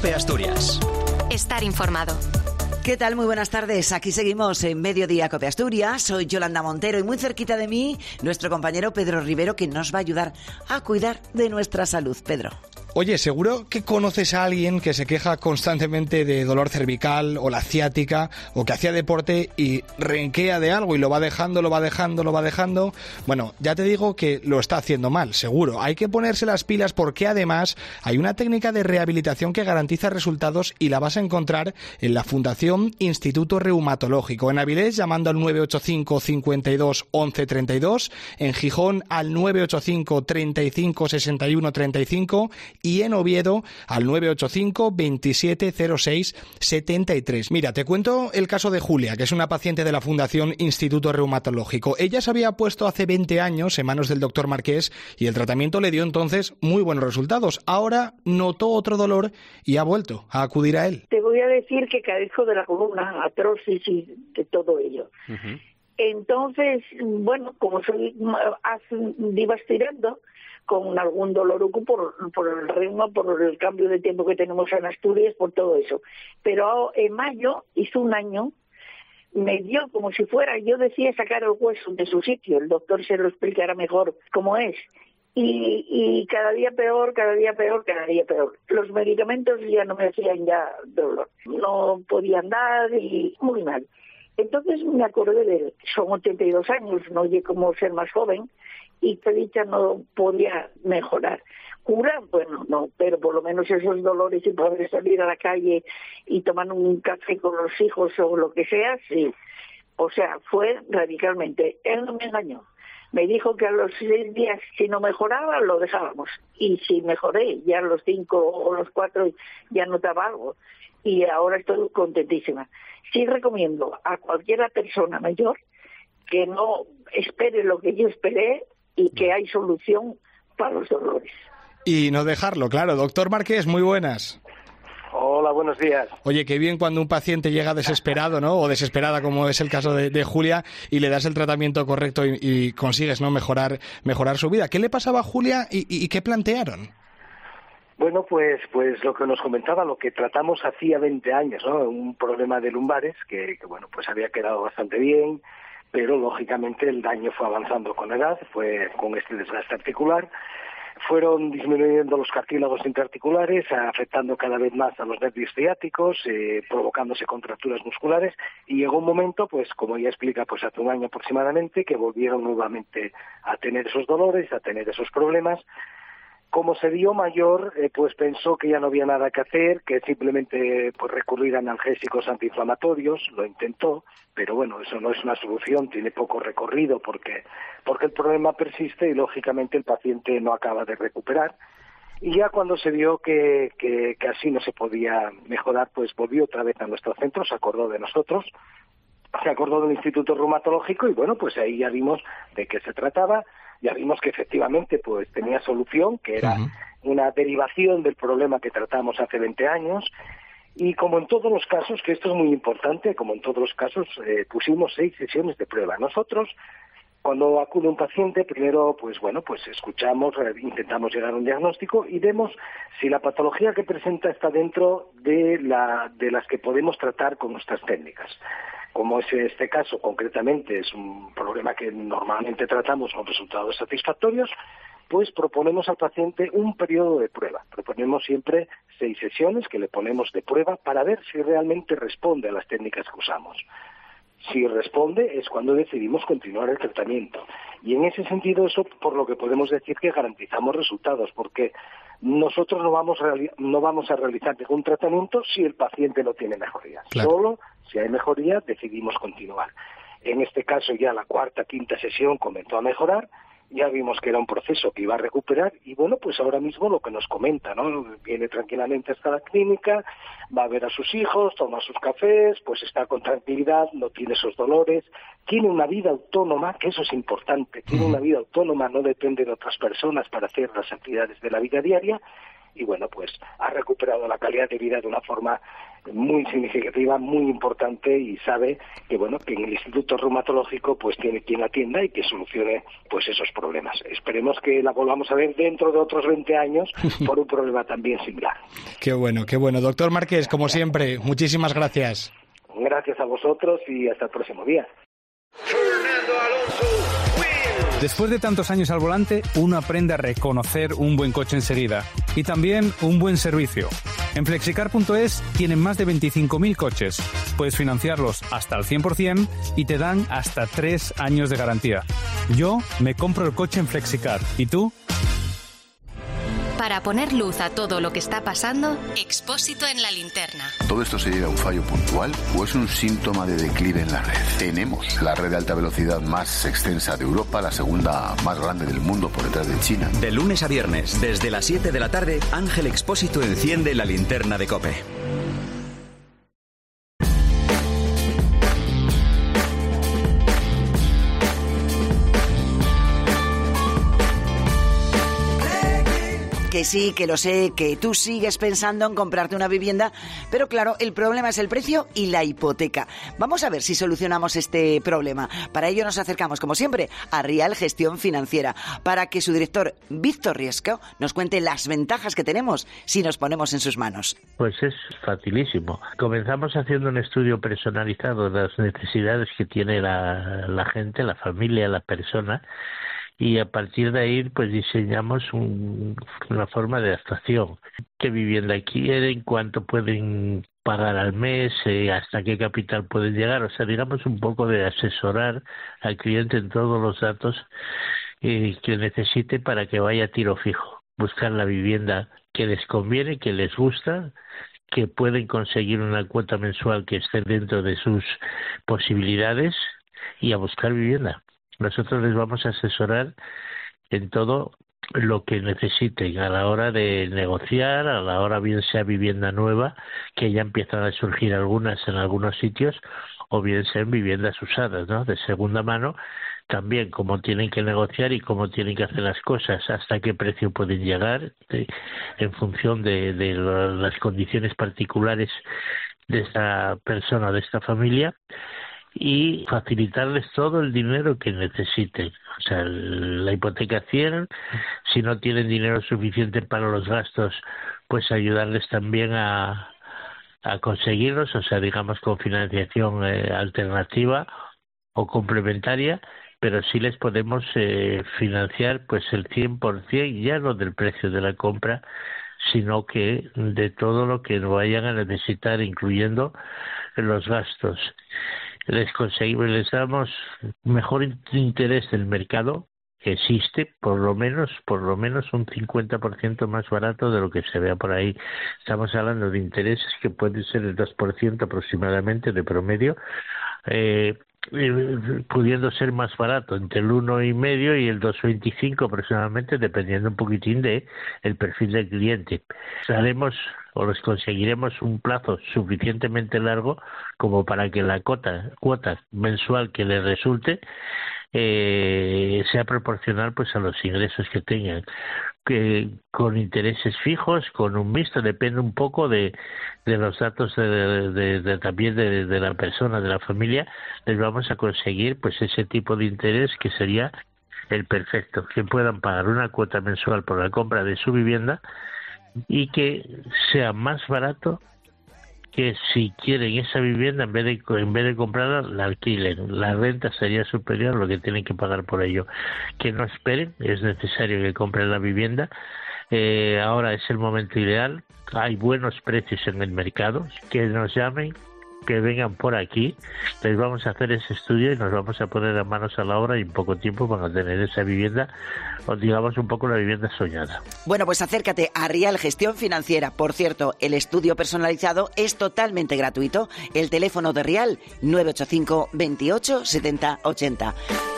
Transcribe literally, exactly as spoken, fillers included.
COPE Asturias. Estar informado. ¿Qué tal? Muy buenas tardes. Aquí seguimos en Mediodía COPE Asturias. Soy Yolanda Montero y muy cerquita de mí nuestro compañero Pedro Rivero, que nos va a ayudar a cuidar de nuestra salud. Pedro. Oye, seguro que conoces a alguien que se queja constantemente de dolor cervical o la ciática, o que hacía deporte y renquea de algo y lo va dejando, lo va dejando, lo va dejando. Bueno, ya te digo que lo está haciendo mal, seguro. Hay que ponerse las pilas porque además hay una técnica de rehabilitación que garantiza resultados y la vas a encontrar en la Fundación Instituto Reumatológico. En Avilés, llamando al nueve ocho cinco, cincuenta y dos, once, treinta y dos. En Gijón, al nueve ocho cinco, treinta y cinco, sesenta y uno, treinta y cinco. Y en Oviedo al nueve ocho cinco, veintisiete, cero seis, setenta y tres. Mira, te cuento el caso de Julia, que es una paciente de la Fundación Instituto Reumatológico. Ella se había puesto hace veinte años en manos del doctor Marqués y el tratamiento le dio entonces muy buenos resultados. Ahora notó otro dolor y ha vuelto a acudir a él. Te voy a decir que carezco de la columna, artrosis y de todo ello. Uh-huh. Entonces, bueno, como soy iba estirando, con algún dolor por, por el ritmo, por el cambio de tiempo que tenemos en Asturias, por todo eso. Pero en mayo, hizo un año, me dio como si fuera, yo decía, sacar el hueso de su sitio. El doctor se lo explicará mejor cómo es. Y, y cada día peor, cada día peor, cada día peor. Los medicamentos ya no me hacían ya dolor. No podía andar y muy mal. Entonces me acordé de él. Son ochenta y dos años, no oye como ser más joven, y que dicha no podía mejorar. Curar, bueno, no, pero por lo menos esos dolores y poder salir a la calle y tomar un café con los hijos o lo que sea, sí. O sea, fue radicalmente. Él no me engañó. Me dijo que a los seis días, si no mejoraba, lo dejábamos. Y si mejoré, ya a los cinco o los cuatro ya notaba algo. Y ahora estoy contentísima. Sí recomiendo a cualquiera persona mayor que no espere lo que yo esperé y que hay solución para los dolores. Y no dejarlo, claro. Doctor Marqués, muy buenas. Hola, buenos días. Oye, qué bien cuando un paciente llega desesperado, ¿no? O desesperada, como es el caso de, de Julia, y le das el tratamiento correcto y, y consigues, ¿no?, mejorar, mejorar su vida. ¿Qué le pasaba a Julia y, y, y qué plantearon? Bueno, pues pues lo que nos comentaba, lo que tratamos hacía veinte años, ¿no? Un problema de lumbares que, que bueno, pues había quedado bastante bien, pero lógicamente el daño fue avanzando con la edad, fue con este desgaste articular. Fueron disminuyendo los cartílagos interarticulares, afectando cada vez más a los nervios ciáticos, eh, provocándose contracturas musculares, y llegó un momento, pues como ella explica, pues hace un año aproximadamente, que volvieron nuevamente a tener esos dolores, a tener esos problemas. Como se vio mayor, eh, pues pensó que ya no había nada que hacer, que simplemente pues recurrir a analgésicos antiinflamatorios, lo intentó, pero bueno, eso no es una solución, tiene poco recorrido porque porque el problema persiste y lógicamente el paciente no acaba de recuperar. Y ya cuando se vio que, que, que así no se podía mejorar, pues volvió otra vez a nuestro centro, se acordó de nosotros, se acordó del Instituto Reumatológico y bueno, pues ahí ya vimos de qué se trataba. Ya vimos que efectivamente pues tenía solución, que era uh-huh. una derivación del problema que tratamos hace veinte años, y como en todos los casos, que esto es muy importante, como en todos los casos, eh, pusimos seis sesiones de prueba. Nosotros, cuando acude un paciente, primero, pues bueno, pues escuchamos, intentamos llegar a un diagnóstico y vemos si la patología que presenta está dentro de, la, de las que podemos tratar con nuestras técnicas. Como es este caso, concretamente, es un problema que normalmente tratamos con resultados satisfactorios, pues proponemos al paciente un periodo de prueba. Proponemos siempre seis sesiones que le ponemos de prueba para ver si realmente responde a las técnicas que usamos. Si responde es cuando decidimos continuar el tratamiento. Y en ese sentido, eso por lo que podemos decir que garantizamos resultados, porque nosotros no vamos a, reali- no vamos a realizar ningún tratamiento si el paciente no tiene mejoría. Claro. Solo si hay mejoría decidimos continuar. En este caso ya la cuarta, quinta sesión comenzó a mejorar, ya vimos que era un proceso que iba a recuperar y bueno, pues ahora mismo lo que nos comenta, ¿no? Viene tranquilamente hasta la clínica, va a ver a sus hijos, toma sus cafés, pues está con tranquilidad, no tiene esos dolores, tiene una vida autónoma, que eso es importante, tiene una vida autónoma, no depende de otras personas para hacer las actividades de la vida diaria y bueno, pues ha recuperado la calidad de vida de una forma muy significativa, muy importante, y sabe que bueno, que en el Instituto Reumatológico pues tiene quien la atienda y que solucione pues esos problemas. Esperemos que la volvamos a ver dentro de otros veinte años por un problema también similar. Qué bueno, qué bueno. Doctor Márquez, como siempre, muchísimas gracias. Gracias a vosotros y hasta el próximo día. Después de tantos años al volante, uno aprende a reconocer un buen coche enseguida y también un buen servicio. En Flexicar punto es tienen más de veinticinco mil coches. Puedes financiarlos hasta el cien por ciento y te dan hasta tres años de garantía. Yo me compro el coche en Flexicar. ¿Y tú? Para poner luz a todo lo que está pasando, Expósito en la linterna. ¿Todo esto se debe a un fallo puntual o es un síntoma de declive en la red? Tenemos la red de alta velocidad más extensa de Europa, la segunda más grande del mundo por detrás de China. De lunes a viernes, desde las siete de la tarde, Ángel Expósito enciende la linterna de COPE. Que sí, que lo sé, que tú sigues pensando en comprarte una vivienda, pero claro, el problema es el precio y la hipoteca. Vamos a ver si solucionamos este problema. Para ello nos acercamos, como siempre, a Rial Gestión Financiera, para que su director, Víctor Riesco, nos cuente las ventajas que tenemos si nos ponemos en sus manos. Pues es facilísimo. Comenzamos haciendo un estudio personalizado de las necesidades que tiene la, la gente, la familia, la persona, y a partir de ahí pues diseñamos un, una forma de adaptación. ¿Qué vivienda quieren? ¿Cuánto pueden pagar al mes? Eh, ¿Hasta qué capital pueden llegar? O sea, digamos un poco de asesorar al cliente en todos los datos eh, que necesite para que vaya a tiro fijo. Buscar la vivienda que les conviene, que les gusta, que pueden conseguir una cuota mensual que esté dentro de sus posibilidades y a buscar vivienda. Nosotros les vamos a asesorar en todo lo que necesiten a la hora de negociar, a la hora bien sea vivienda nueva, que ya empiezan a surgir algunas en algunos sitios, o bien sean viviendas usadas, ¿no?, de segunda mano, también cómo tienen que negociar y cómo tienen que hacer las cosas, hasta qué precio pueden llegar, de, en función de, de las condiciones particulares de esta persona, de esta familia, y facilitarles todo el dinero que necesiten. O sea, la hipoteca cien, si no tienen dinero suficiente para los gastos, pues ayudarles también a, a conseguirlos, o sea, digamos con financiación eh, alternativa o complementaria, pero sí les podemos eh, financiar pues el cien por ciento, ya no del precio de la compra, sino que de todo lo que vayan a necesitar, incluyendo los gastos. Les conseguimos, les damos mejor interés del mercado que existe, por lo menos, por lo menos un cincuenta por ciento más barato de lo que se vea por ahí. Estamos hablando de intereses que pueden ser el dos por ciento aproximadamente de promedio, eh, pudiendo ser más barato entre el uno y medio y el dos coma veinticinco aproximadamente, dependiendo un poquitín de el perfil del cliente. Haremos o les conseguiremos un plazo suficientemente largo como para que la cuota cuota mensual que les resulte eh, sea proporcional pues a los ingresos que tengan, que con intereses fijos, con un mixto, depende un poco de, de los datos de, de, de también de, de la persona, de la familia, les vamos a conseguir pues ese tipo de interés que sería el perfecto, que puedan pagar una cuota mensual por la compra de su vivienda y que sea más barato que si quieren esa vivienda, en vez de en vez de comprarla, la alquilen. La renta sería superior a lo que tienen que pagar por ello. Que no esperen, es necesario que compren la vivienda. Eh, ahora es el momento ideal, hay buenos precios en el mercado, que nos llamen, que vengan por aquí, les vamos a hacer ese estudio y nos vamos a poner las manos a la obra y en poco tiempo van a tener esa vivienda, o digamos un poco la vivienda soñada. Bueno, pues acércate a Rial Gestión Financiera. Por cierto, el estudio personalizado es totalmente gratuito. El teléfono de Rial, nueve ocho cinco, veintiocho, setenta, ochenta.